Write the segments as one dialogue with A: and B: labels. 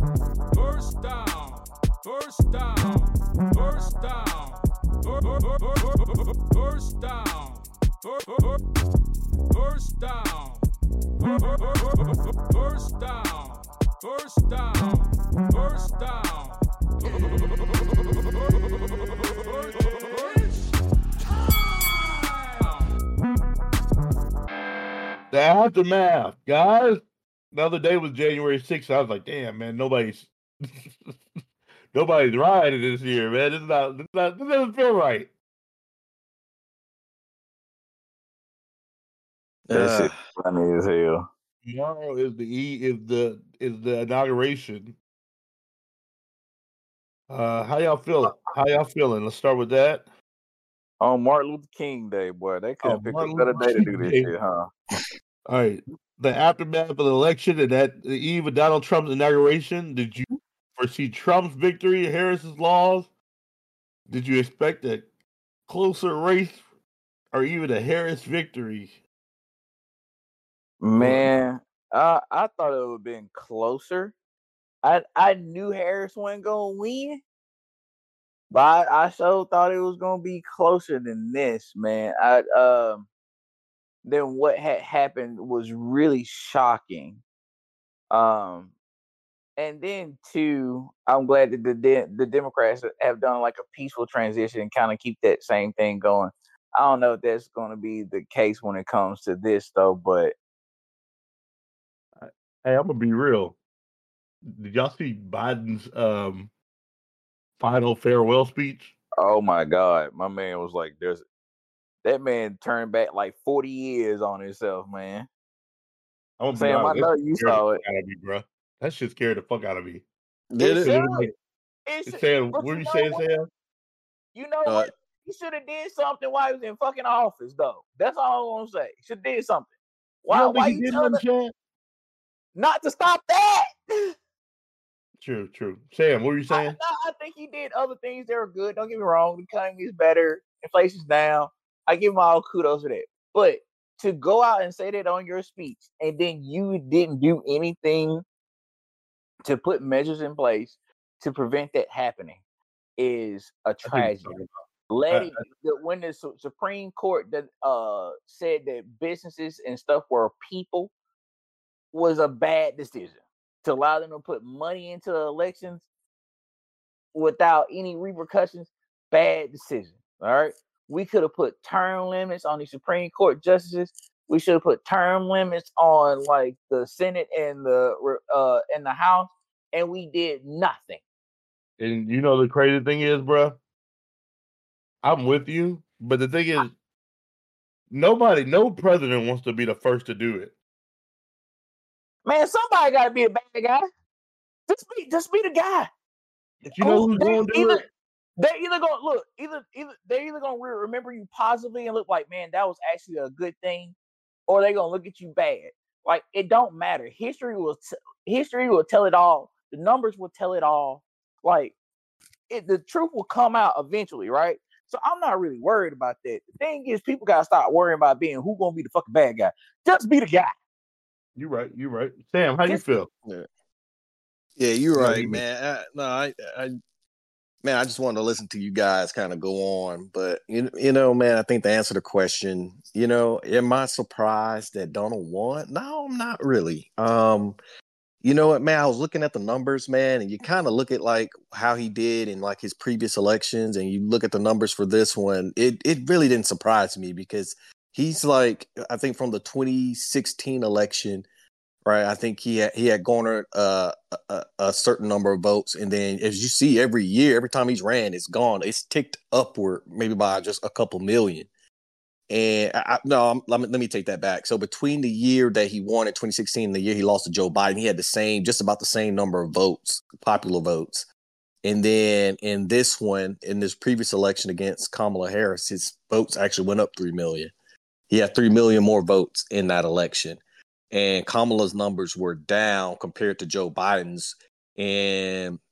A: First down. First down. First down. First down. First down. First down. First down. First down.
B: The aftermath, guys. The other day was January 6th. I was like, damn, man, nobody's riding this year, man. This doesn't feel right.
C: That shit funny as hell.
B: Tomorrow is the inauguration. How y'all feeling? Let's start with that.
C: On Martin Luther King Day, boy, they couldn't pick a better day to do this shit, huh?
B: All right. The aftermath of the election and the eve of Donald Trump's inauguration, did you foresee Trump's victory, Harris's loss? Did you expect a closer race or even a Harris victory?
C: Man, I thought it would have been closer. I knew Harris wasn't gonna win, but I so thought it was gonna be closer than this, man. Then what had happened was really shocking. And then too, I'm glad that the Democrats have done like a peaceful transition and kind of keep that same thing going. I don't know if that's going to be the case when it comes to this though, but
B: hey, I'm gonna be real. Did y'all see Biden's final farewell speech?
C: Oh my God, my man was like, that man turned back like 40 years on himself, man.
B: I'm
C: Sam, I know you saw it.
B: Bro. That shit scared the fuck out of me.
D: Did it?
B: Sam, what are you saying, Sam?
C: You know what? He should have did something while he was in fucking office, though. That's all I want to say. Should have did something. Why you did not to stop that?
B: True. Sam, what were you saying?
C: I think he did other things that were good. Don't get me wrong. The economy is better. Inflation's down. I give him all kudos for that. But to go out and say that on your speech and then you didn't do anything to put measures in place to prevent that happening is a tragedy. When the Supreme Court that said that businesses and stuff were people was a bad decision. To allow them to put money into the elections without any repercussions, bad decision. All right. We could have put term limits on the Supreme Court justices. We should have put term limits on like the Senate and the House, and we did nothing.
B: And you know the crazy thing is, bro, I'm with you, but the thing is, no president wants to be the first to do it.
C: Man, somebody got to be a bad guy. Just be the guy.
B: But you know who's going to do it?
C: They're either going to look. They're either going to remember you positively and look like, man, that was actually a good thing, or they're going to look at you bad. Like it don't matter. History will tell it all. The numbers will tell it all. Like the truth will come out eventually, right? So I'm not really worried about that. The thing is, people gotta stop worrying about being who's gonna be the fucking bad guy. Just be the guy.
B: You're right. Sam, how you feel?
D: Yeah, you're right, man. I just wanted to listen to you guys kind of go on, but you know, man, I think to answer the question, you know, am I surprised that Donald won? No, I'm not really. You know what, man? I was looking at the numbers, man, and you kind of look at like how he did in like his previous elections, and you look at the numbers for this one. It really didn't surprise me because he's like, I think from the 2016 election, right? I think he had garnered a certain number of votes, and then as you see every year, every time he's ran, it's ticked upward, maybe by just a couple million. And let me take that back. So between the year that he won in 2016 and the year he lost to Joe Biden, he had just about the same number of votes, popular votes. And then in this previous election against Kamala Harris, his votes actually went up 3 million. He had 3 million more votes in that election. And Kamala's numbers were down compared to Joe Biden's. And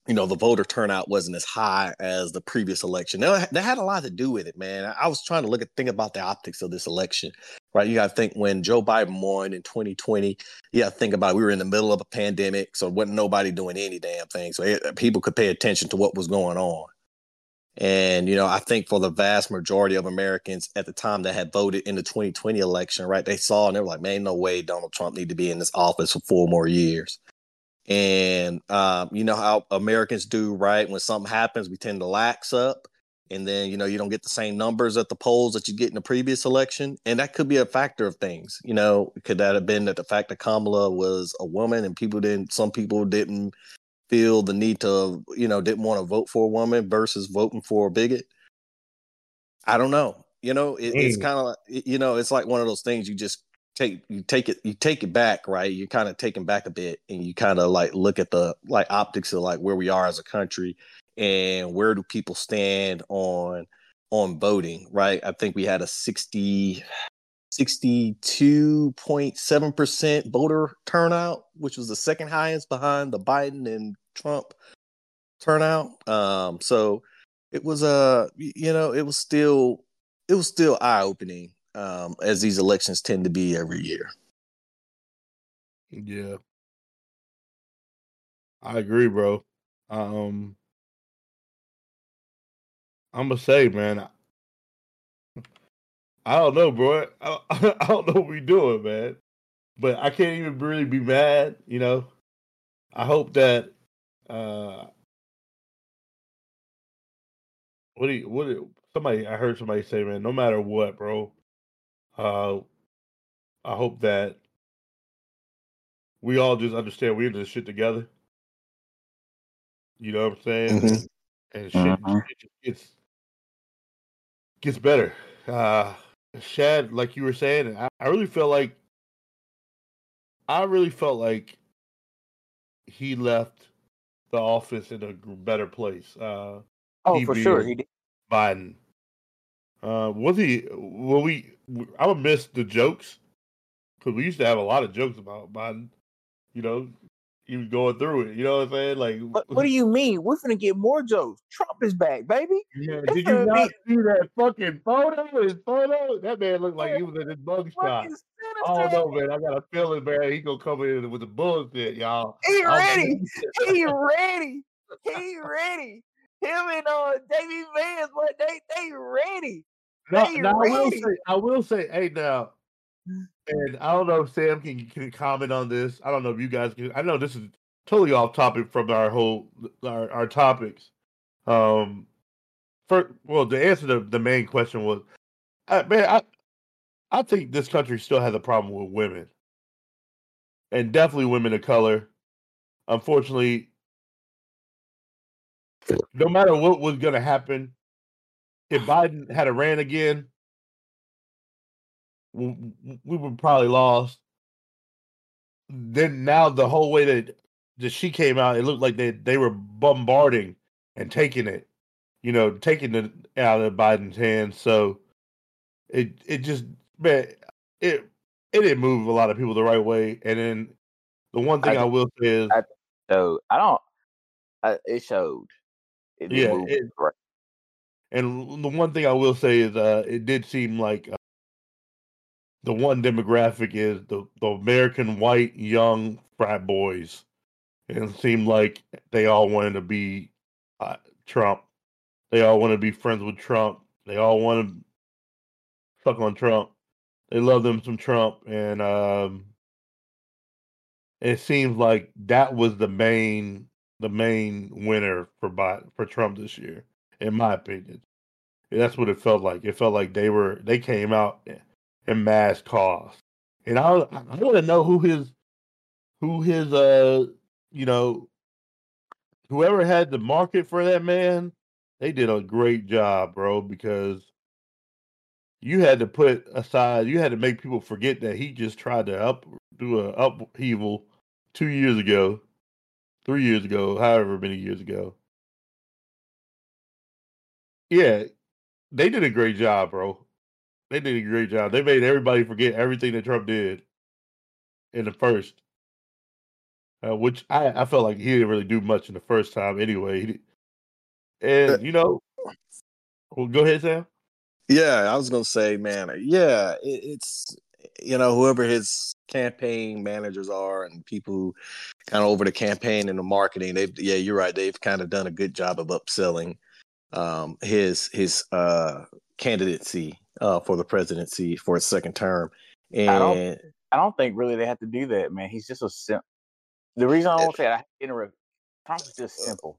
D: the voter turnout wasn't as high as the previous election. That had a lot to do with it, man. I was trying to think about the optics of this election, right? You got to think when Joe Biden won in 2020, you got to think about we were in the middle of a pandemic, so wasn't nobody doing any damn thing. So people could pay attention to what was going on. And, I think for the vast majority of Americans at the time that had voted in the 2020 election, right, they saw and they were like, man, no way Donald Trump need to be in this office for 4 more years. And you know how Americans do, right? When something happens, we tend to lax up. And then, you don't get the same numbers at the polls that you get in the previous election. And that could be a factor of things. Could that have been that the fact that Kamala was a woman and some people didn't feel the need to, didn't want to vote for a woman versus voting for a bigot? I don't know. It's kind of, it's like one of those things you just take it back, right? You're kind of taken back a bit, and you kind of like look at the like optics of like where we are as a country and where do people stand on voting, right? I think we had a 62.7% voter turnout, which was the second highest behind the Biden and Trump turnout. So it was it was still eye-opening, as these elections tend to be every year.
B: Yeah, I agree, bro. I'm gonna say, man, I don't know, bro. I don't know what we doing, man. But I can't even really be mad. I hope that. Somebody? I heard somebody say, man, no matter what, bro. I hope that we all just understand we're in this shit together. You know what I'm saying?
D: Mhm.
B: And shit just gets better. Shad, like you were saying, I really felt like he left the office in a better place.
C: Oh,
B: he
C: for sure,
B: being
C: he did.
B: Biden. Was he? Well, I would miss the jokes because we used to have a lot of jokes about Biden. He was going through it. You know what I'm saying? Like,
C: What do you mean? We're gonna get more jokes. Trump is back, baby.
B: yeah,
C: It's
B: did you
C: gonna
B: not
C: be
B: see that fucking photo? His photo? That man looked like he was in his mugshot.
C: fucking
B: I don't
C: sinister.
B: know, man. I got a feeling, man. He gonna come in with the bullshit, y'all.
C: He ready. He ready. He ready. Him and Davey Vance, but they ready. They ready.
B: I will say, hey now, and I don't know if Sam can comment on this. I don't know if you guys can. I know this is totally off topic from our topics. The answer to the main question was, I think this country still has a problem with women, and definitely women of color. Unfortunately, no matter what was going to happen, if Biden had a ran again, we would probably lost. Then now the whole way that she came out, it looked like they were bombarding and taking it, taking it out of Biden's hands. So it just, man, it didn't move a lot of people the right way. And then the one thing I will say is,
C: it showed. It didn't
B: yeah,
C: move right.
B: and the one thing I will say is, it did seem like the one demographic is the American white young frat boys. And it seemed like they all wanted to be Trump. They all want to be friends with Trump. They all want to suck on Trump. They love them some Trump, and it seems like that was the main winner for Trump this year, in my opinion. And that's what it felt like. It felt like they came out in mass cause, and I want to know who his whoever had the market for that man. They did a great job, bro, because you had to make people forget that he just tried to do an upheaval 2 years ago, 3 years ago, however many years ago. Yeah, they did a great job, bro. They did a great job. They made everybody forget everything that Trump did in the first. which I felt like he didn't really do much in the first time anyway.
D: Uh,
B: And well, go ahead, Sam.
D: Yeah, I was gonna say, man, yeah, it's whoever his campaign managers are and people who kind of over the campaign and the marketing, you're right, they've kind of done a good job of upselling his candidacy for the presidency for his second term. And
C: I don't think really they have to do that, man. He's just the reason I don't say I interrupt. Trump is just simple.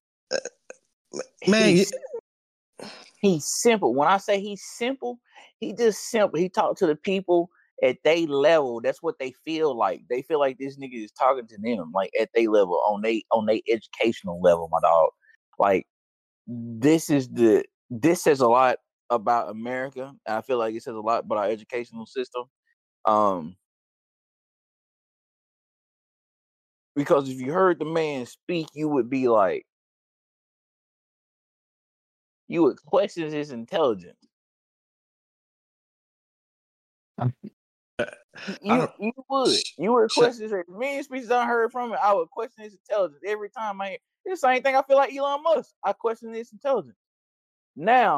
D: Man,
C: he's simple. When I say he's simple, he just simple. He talked to the people at their level. That's what they feel like. They feel like this nigga is talking to them, like at their level, on they educational level, my dog. Like this says a lot about America. And I feel like it says a lot about our educational system. Because if you heard the man speak, you would be like, you would question his intelligence. You would question his many speeches I heard from him. I would question his intelligence every time I hear the same thing. I feel like Elon Musk. I question his intelligence. Now,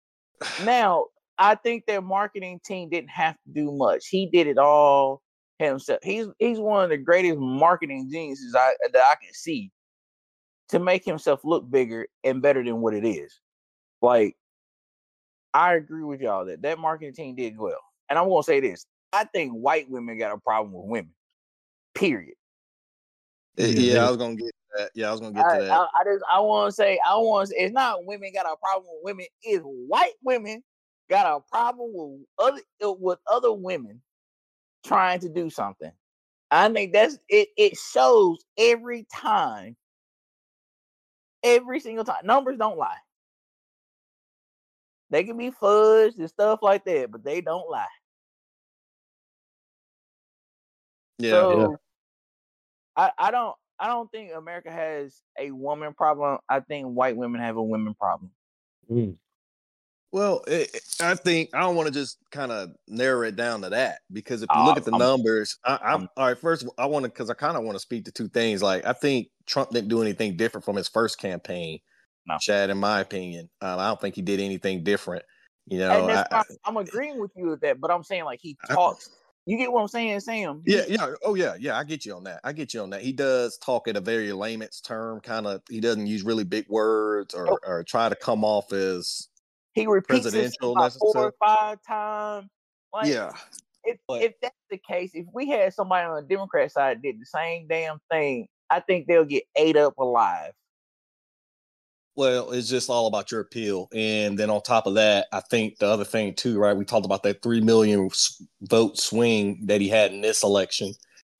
C: I think their marketing team didn't have to do much. He did it all himself. He's one of the greatest marketing geniuses that I can see to make himself look bigger and better than what it is. Like, I agree with y'all that marketing team did well. And I'm gonna say this: I think white women got a problem with women. Period.
D: Yeah, I was gonna get to that. Yeah, I was gonna get to that.
C: I want to say, it's not women got a problem with women. It's white women got a problem with other women trying to do something. I think that's it. It shows every time, every single time. Numbers don't lie. They can be fudged and stuff like that, but they don't lie.
D: Yeah.
C: So, yeah. I don't think America has a woman problem. I think white women have a women problem.
D: Well, I think I don't want to just kind of narrow it down to that, because if you look at the numbers, I'm all right. First, I want to, because I kind of want to speak to two things. Like, I think Trump didn't do anything different from his first campaign. No. Chad, in my opinion, I don't think he did anything different.
C: I'm agreeing with you with that, but I'm saying, like, he talks. You get what I'm saying, Sam?
D: Yeah. Oh, yeah. I get you on that. He does talk at a very layman's term, kind of. He doesn't use really big words or try to come off as
C: he repeats it about 4 or 5 times. Like,
D: yeah.
C: If that's the case, if we had somebody on the Democrat side that did the same damn thing, I think they'll get ate up alive.
D: Well, it's just all about your appeal. And then on top of that, I think the other thing too, right? We talked about that 3 million vote swing that he had in this election.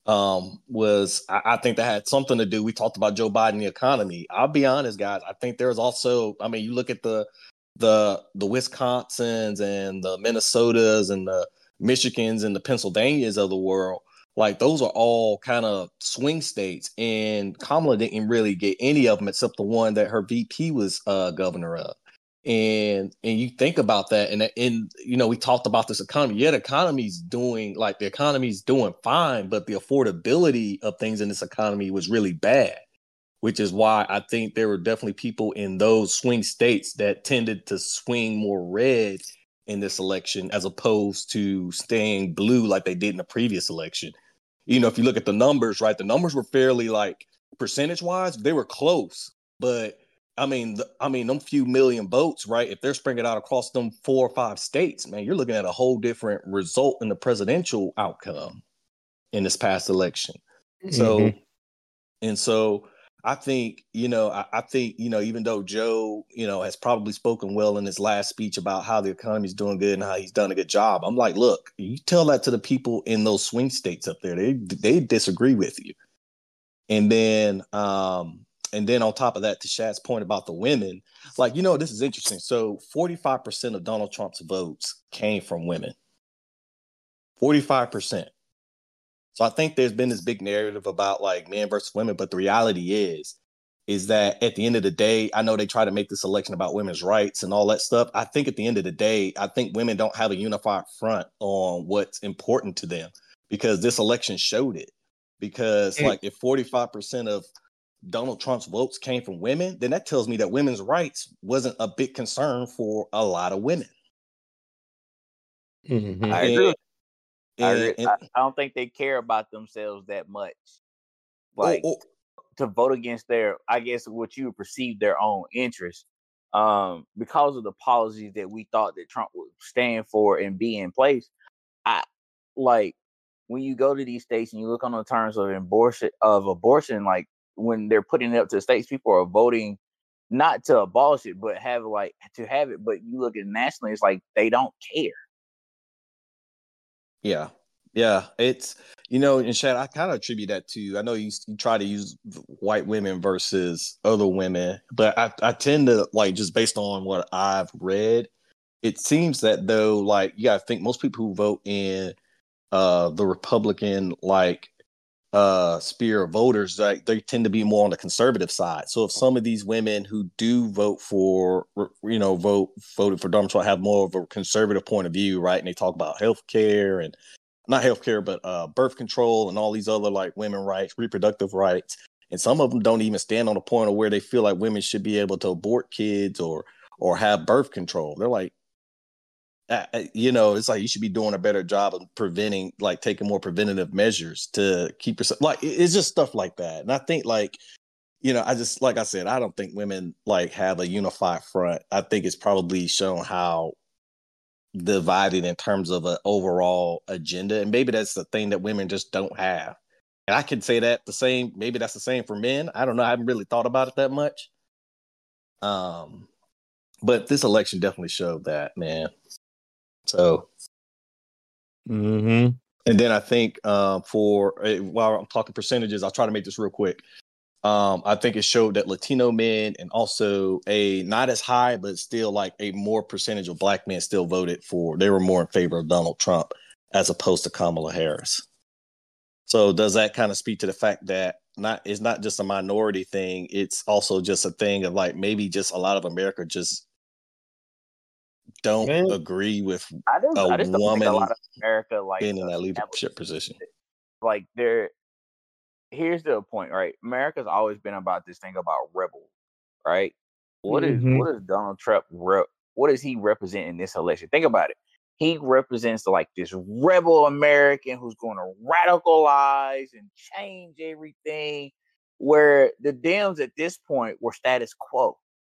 D: I think that had something to do. We talked about Joe Biden, the economy. I'll be honest, guys. I think there's also, I mean, you look at the Wisconsins and the Minnesotas and the Michigans and the Pennsylvanias of the world. Like, those are all kind of swing states, and Kamala didn't really get any of them except the one that her VP was governor of. And you think about that, and we talked about this economy. Yeah, the economy's doing fine, but the affordability of things in this economy was really bad, which is why I think there were definitely people in those swing states that tended to swing more red in this election as opposed to staying blue like they did in the previous election. If you look at the numbers, right, the numbers were fairly, like, percentage-wise, they were close. But, I mean, them few million votes, right, if they're spreading it out across them 4 or 5 states, man, you're looking at a whole different result in the presidential outcome in this past election. Mm-hmm. So I think, even though Joe, has probably spoken well in his last speech about how the economy is doing good and how he's done a good job, I'm like, look, you tell that to the people in those swing states up there. They disagree with you. And then on top of that, to Shad's point about the women, like, this is interesting. So 45% of Donald Trump's votes came from women. 45%. So I think there's been this big narrative about, like, men versus women, but the reality is that at the end of the day, I know they try to make this election about women's rights and all that stuff. I think at the end of the day, I think women don't have a unified front on what's important to them, because this election showed it. because like if 45% of Donald Trump's votes came from women, then that tells me that women's rights wasn't a big concern for a lot of women.
B: Mm-hmm.
C: I agree.
D: And
C: I don't think they care about themselves that much. Like to vote against their, I guess what you would perceive their own interest, because of the policies that we thought that Trump would stand for and be in place. I like when you go to these states and you look on the terms of abortion, like when they're putting it up to the states, people are voting not to abolish it, but have it. But you look at nationally, it's like they don't care.
D: Yeah, it's and Chad, I kind of attribute that to. I know you try to use white women versus other women, but I tend to like just based on what I've read, it seems that though, like you gotta think most people who vote in the Republican sphere of voters, like they tend to be more on the conservative side. So if some of these women who do vote for voted for Donald Trump have more of a conservative point of view, right? And they talk about healthcare and not healthcare, but birth control and all these other like women rights, reproductive rights. And some of them don't even stand on the point of where they feel like women should be able to abort kids or have birth control. They're like, it's like you should be doing a better job of preventing, like taking more preventative measures to keep yourself. Like it's just stuff like that. And I think like, I just like I said, I don't think women like have a unified front. I think it's probably shown how divided in terms of an overall agenda, and maybe that's the thing that women just don't have. And I can say that maybe that's the same for men. I don't know. I haven't really thought about it that much. But this election definitely showed that, man. So,
B: Mm-hmm.
D: And then I think while I'm talking percentages, I'll try to make this real quick. I think it showed that Latino men and also a not as high, but still like a more percentage of Black men still voted they were more in favor of Donald Trump as opposed to Kamala Harris. So does that kind of speak to the fact that it's not just a minority thing, it's also just a thing of like maybe just a lot of America just don't agree with
C: I just don't think a lot of America like
D: being in that leadership position.
C: Like here's the point, right? America's always been about this thing about rebel, right? What is Donald Trump what does he represent in this election? Think about it. He represents like this rebel American who's going to radicalize and change everything, where the Dems at this point were status quo.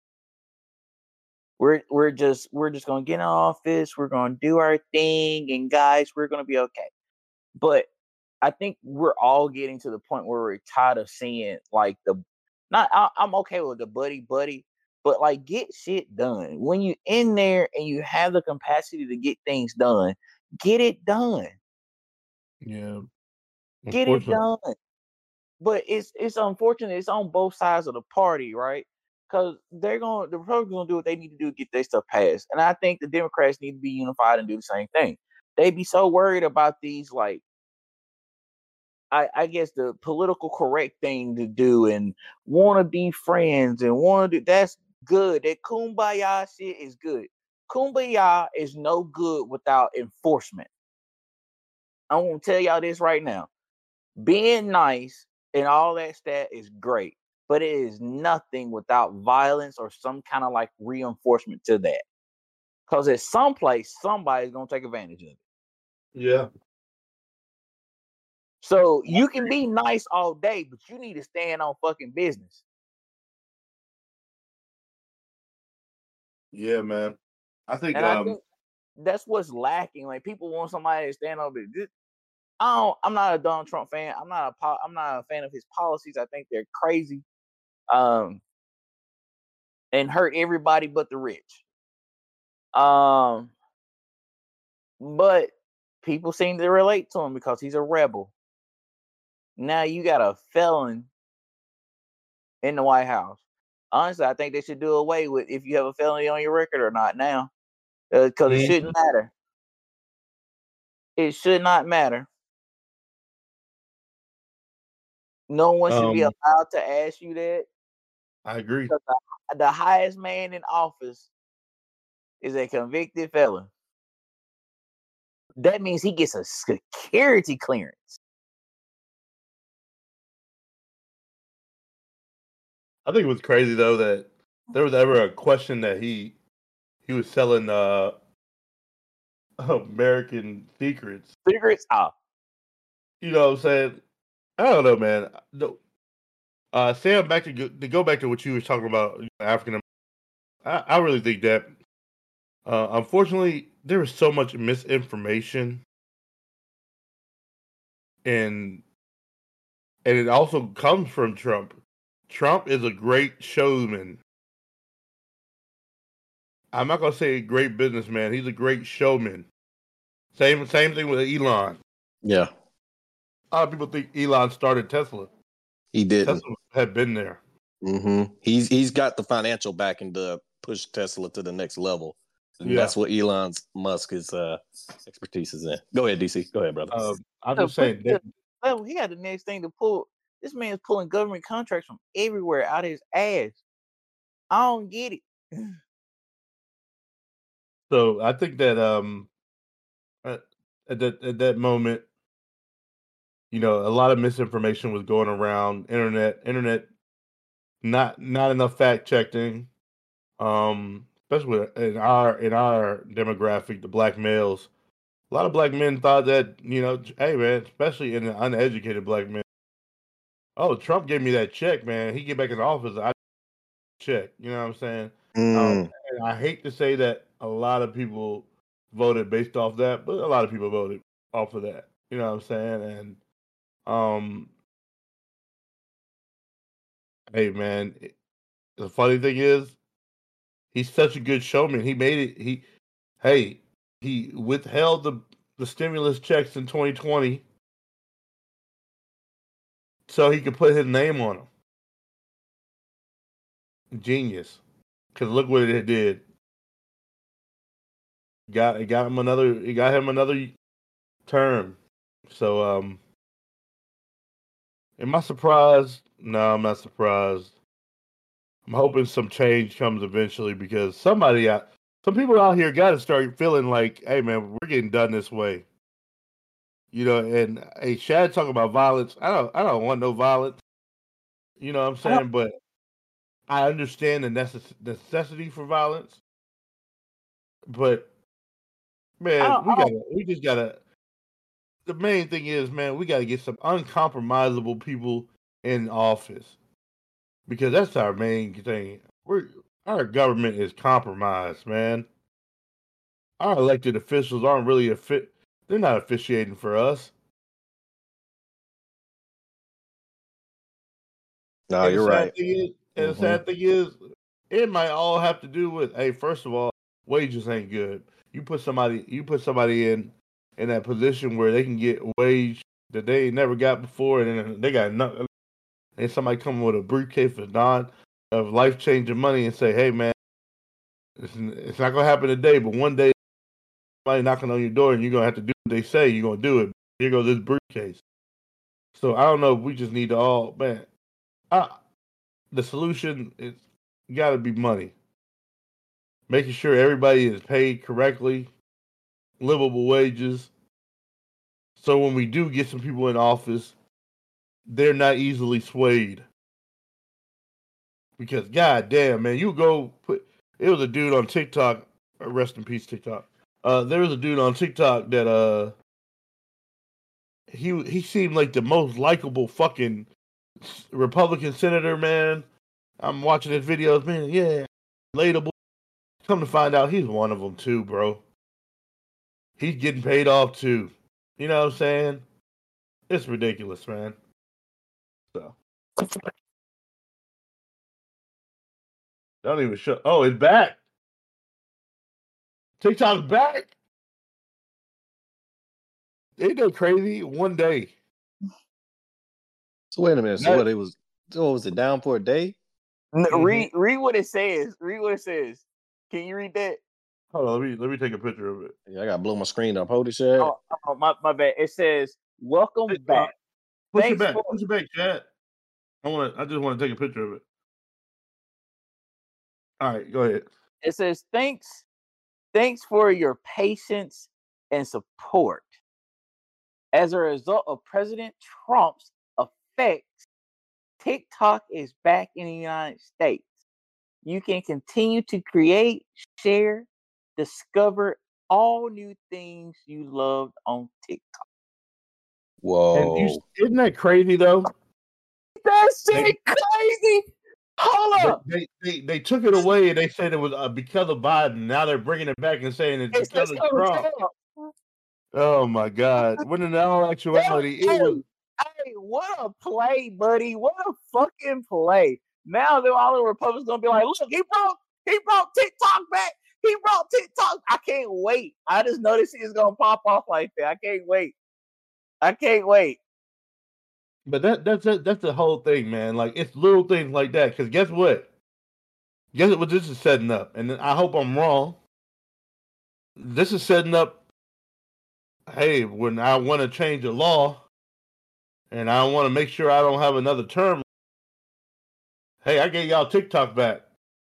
C: We're just gonna get in office, we're gonna do our thing, and guys, we're gonna be okay. But I think we're all getting to the point where we're tired of seeing like I'm okay with the buddy, but like get shit done. When you in there and you have the capacity to get things done, get it done.
B: Yeah.
C: Get it done. But it's unfortunate. It's on both sides of the party, right? Because the Republicans gonna do what they need to do to get their stuff passed, and I think the Democrats need to be unified and do the same thing. They be so worried about these like, I guess the political correct thing to do and want to be friends and want to do that's good. That kumbaya shit is good. Kumbaya is no good without enforcement. I want to tell y'all this right now. Being nice and all that stat is great, but it is nothing without violence or some kind of like reinforcement to that. Because at some place, somebody's gonna take advantage of it.
B: Yeah.
C: So you can be nice all day, but you need to stand on fucking business.
B: Yeah, man. I think
C: that's what's lacking. Like people want somebody to stand on business. I'm not a Donald Trump fan. I'm not a fan of his policies. I think they're crazy. And hurt everybody but the rich. But people seem to relate to him because he's a rebel. Now you got a felon in the White House. Honestly, I think they should do away with if you have a felony on your record or not now, because it shouldn't matter. It should not matter. No one should be allowed to ask you that.
B: I agree.
C: The highest man in office is a convicted felon. That means he gets a security clearance.
B: I think it was crazy though that there was ever a question that he was selling American secrets.
C: Secrets? Oh,
B: You know what I'm saying? I don't know, man. No, Sam, to go back to what you were talking about, African. I really think that unfortunately there is so much misinformation, and it also comes from Trump. Trump is a great showman. I'm not gonna say a great businessman. He's a great showman. Same thing with Elon.
D: Yeah,
B: A lot of people think Elon started Tesla.
D: he didn't.
B: Tesla had been there.
D: He's got the financial backing to push Tesla to the next level. And
B: Yeah.
D: that's what Elon Musk's expertise is in. Go ahead, DC. Go ahead, brother.
B: I'm just saying.
C: He got the next thing to pull. This man's pulling government contracts from everywhere out of his ass. I don't get it.
B: So I think that at that moment, you know, a lot of misinformation was going around. Internet, not enough fact checking. Especially in our demographic, the black males. A lot of black men thought that, you know, hey man, especially in the uneducated black men. Oh, Trump gave me that check, man. He get back in office, I check. You know what I'm saying? And I hate to say that a lot of people voted based off that, but a lot of people voted off of that. You know what I'm saying? And hey man, the funny thing is, he's such a good showman. He made it. He withheld the stimulus checks in 2020 so he could put his name on them. Genius. Because look what it did. It got him another term. So am I surprised? No, I'm not surprised. I'm hoping some change comes eventually because some people out here got to start feeling like, hey man, we're getting done this way. You know, and hey, Shad talking about violence. I don't want no violence. You know what I'm saying? But I understand the necessity for violence. But man, we just gotta. The main thing is, man, we gotta get some uncompromisable people in office because that's our main thing. Our government is compromised, man. Our elected officials aren't really they're not officiating for us.
D: No,
B: And
D: you're right.
B: The sad thing is, it might all have to do with, hey, first of all, wages ain't good. You put somebody in that position where they can get wage that they never got before, and then they got nothing. And somebody come with a briefcase of life changing money and say, hey man, it's not gonna happen today, but one day somebody knocking on your door and you're gonna have to do what they say. You're gonna do it. Here goes this briefcase. So I don't know if we just need to all man. The solution is got to be money. Making sure everybody is paid correctly, livable wages. So when we do get some people in office, they're not easily swayed. Because god damn, man, it was a dude on TikTok, rest in peace TikTok. There was a dude on TikTok that he seemed like the most likable fucking Republican senator, man. I'm watching his videos, man. Yeah, relatable. Come to find out, he's one of them too, bro. He's getting paid off too. You know what I'm saying? It's ridiculous, man. So don't even show. Oh, it's back. TikTok's back. Ain't that crazy? One day.
D: So wait a minute. So what was it down for a day?
C: Read what it says. Read what it says. Can you read that?
B: Hold on, let me take a picture of it.
D: Yeah, I gotta blow my screen up. Hold it, shit.
C: Oh, my bad. It says, "Welcome back."
B: Push it back, chat. I just want to take a picture of it. All right, go ahead.
C: It says, Thanks for your patience and support. As a result of President Trump's effects, TikTok is back in the United States. You can continue to create, share, discover all new things you loved on TikTok.
B: And
D: Whoa.
B: isn't that crazy though?
C: That shit crazy. Hold up.
B: They took it away and they said it was because of Biden. Now they're bringing it back and saying it's because of Trump. Oh my God! When in all actuality, it was.
C: Hey, what a play, buddy! What a fucking play! Now all the Republicans gonna be like, look, he brought TikTok back. He brought TikTok. I can't wait. I just noticed it's gonna pop off like that. I can't wait.
B: But that's the whole thing, man. Like it's little things like that. Because guess what? Guess what this is setting up, and I hope I'm wrong. This is setting up. Hey, when I want to change the law, and I want to make sure I don't have another term. Hey, I gave y'all TikTok back.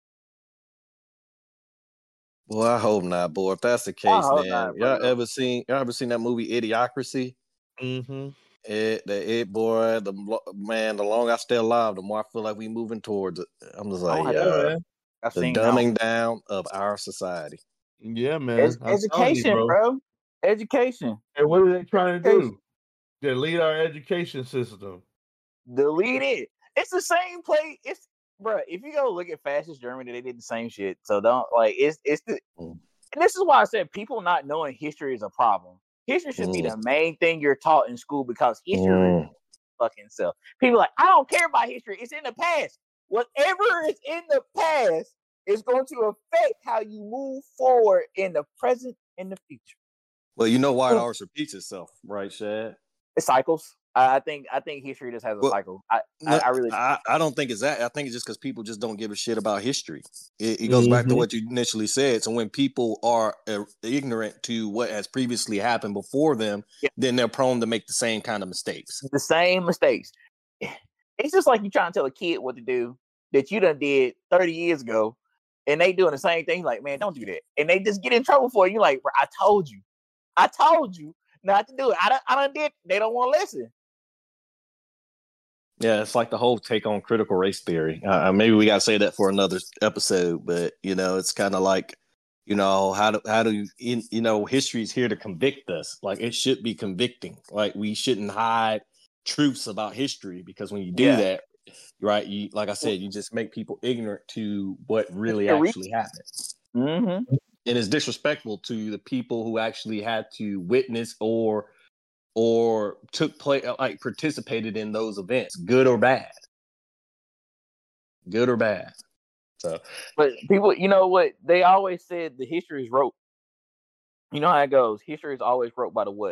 D: Well, I hope not, boy. If that's the case, then y'all ever seen that movie Idiocracy?
B: Mm-hmm.
D: Boy, the longer I stay alive, the more I feel like we moving towards it. I'm just like, the dumbing down of our society.
B: Yeah, man.
C: Education, bro. Education.
B: And what are they trying to do? Delete our education system.
C: Delete it. It's the same play. It's bro. If you go look at fascist Germany, they did the same shit. So don't like it's the. And this is why I said people not knowing history is a problem. History should be the main thing you're taught in school because history is fucking self. People are like, I don't care about history. It's in the past. Whatever is in the past is going to affect how you move forward in the present and the future.
D: Well, you know why it always repeats itself, right, Shad?
C: It cycles. I think history just has a cycle. I
D: don't think it's that. I think it's just because people just don't give a shit about history. It goes back to what you initially said. So when people are ignorant to what has previously happened before them, then they're prone to make the same kind of mistakes.
C: The same mistakes. It's just like you trying to tell a kid what to do that you done did 30 years ago, and they doing the same thing. Like, man, don't do that, and they just get in trouble for it. You're like, bro, I told you not to do it. I done did. They don't want to listen.
D: Yeah, it's like the whole take on critical race theory. Maybe we gotta say that for another episode, but it's kind of like, how do you, history is here to convict us. Like it should be convicting. Like we shouldn't hide truths about history because when you do that, right, you like I said, you just make people ignorant to what really actually happened.
C: Mm-hmm.
D: And it's disrespectful to the people who actually had to witness or took place, like participated in those events, good or bad. So,
C: but people, you know what? They always said the history is wrote. You know how it goes. History is always wrote by the what?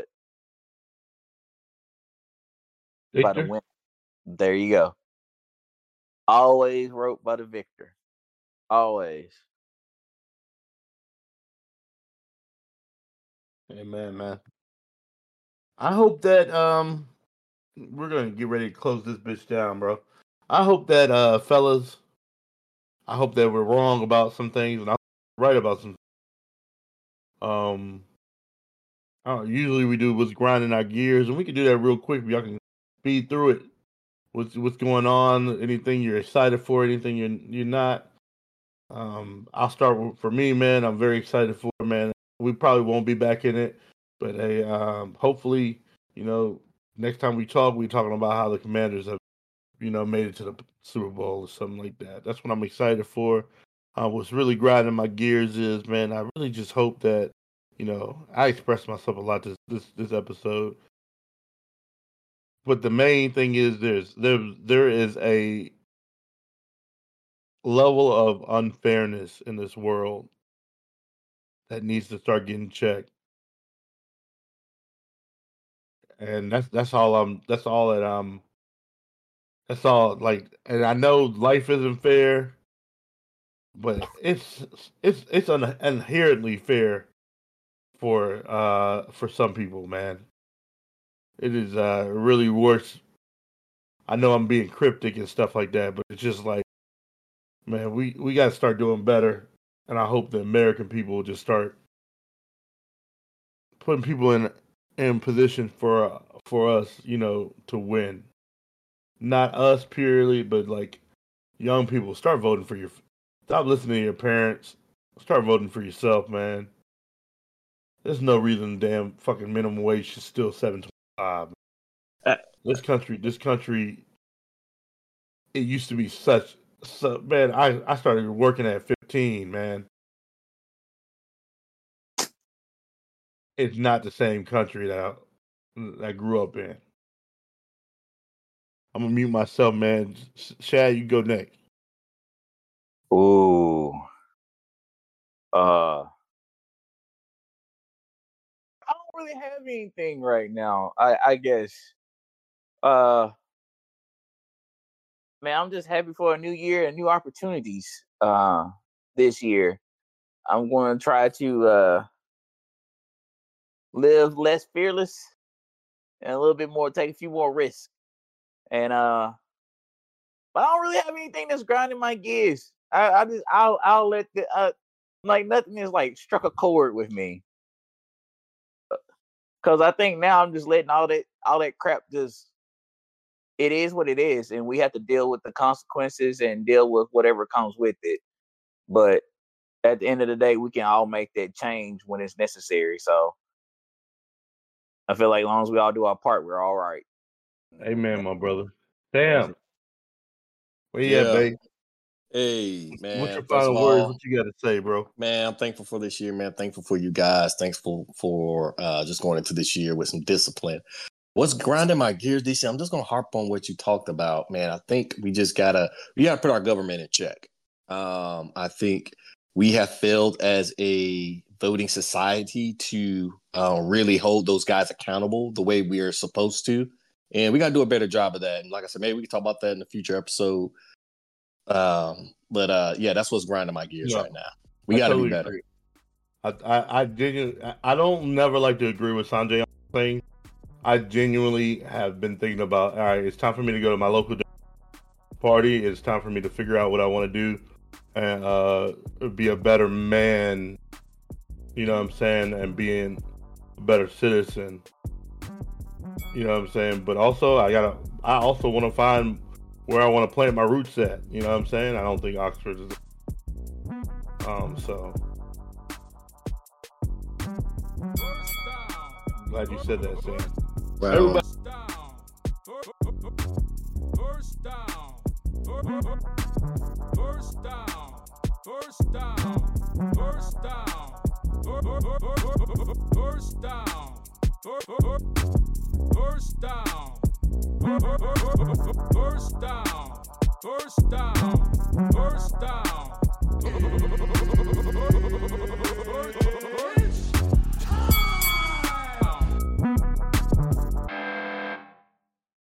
C: Victor? By the winner. There you go. Always wrote by the victor. Always.
B: Amen, man. I hope that we're gonna get ready to close this bitch down, bro. I hope that fellas, I hope that we're wrong about some things and I'm right about some. Usually we do what's grinding our gears, and we can do that real quick. Y'all can speed through it. What's going on? Anything you're excited for? Anything you're not? I'll start for me, man. I'm very excited for it, man. We probably won't be back in it, but hey, hopefully, next time we talk, we're talking about how the Commanders have, made it to the Super Bowl or something like that. That's what I'm excited for. What's really grinding my gears is, man, I really just hope that, I expressed myself a lot this episode. But the main thing is there is a level of unfairness in this world that needs to start getting checked. And that's all like, and I know life isn't fair, but it's inherently fair for some people, man. It is really worse. I know I'm being cryptic and stuff like that, but it's just like, man, we got to start doing better, and I hope the American people will just start putting people in position for us, to win. not us purely, but like young people, start voting for your. Stop listening to your parents. Start voting for yourself, man. There's no reason damn fucking minimum wage should still $7.25. This country, it used to be man. I started working at 15, man. It's not the same country that I grew up in. I'm gonna mute myself, man. Shad, you go next.
C: Ooh. I don't really have anything right now. I guess. Man, I'm just happy for a new year and new opportunities. This year, I'm going to try to live less fearless and a little bit more, take a few more risks. And but I don't really have anything that's grinding my gears. I'll let the like nothing is like struck a chord with me. Cause I think now I'm just letting all that crap just, it is what it is, and we have to deal with the consequences and deal with whatever comes with it. But at the end of the day, we can all make that change when it's necessary. So I feel like as long as we all do our part, we're all right.
B: Amen, my brother. Damn. Where you at, babe?
D: Hey, man.
B: What's your final words? What you got to say, bro?
D: Man, I'm thankful for this year, man. Thankful for you guys. Thankful for just going into this year with some discipline. What's grinding my gears this year? I'm just gonna harp on what you talked about, man. I think we gotta put our government in check. I think we have failed as a voting society to really hold those guys accountable the way we are supposed to, and we gotta do a better job of that. And like I said, maybe we can talk about that in a future episode. But that's what's grinding my gears right now. We gotta be better.
B: I don't never like to agree with Sanjay on things. I genuinely have been thinking about, all right, it's time for me to go to my local party. It's time for me to figure out what I want to do and be a better man, you know what I'm saying, and being a better citizen, you know what I'm saying. But also, I also want to find where I want to plant my roots at, you know what I'm saying. I don't think Oxford is, so glad you said that, Sam.
D: Wow.
B: Everybody.
A: First down. First down. First down. First down. First down. First down. First down. First down. First down.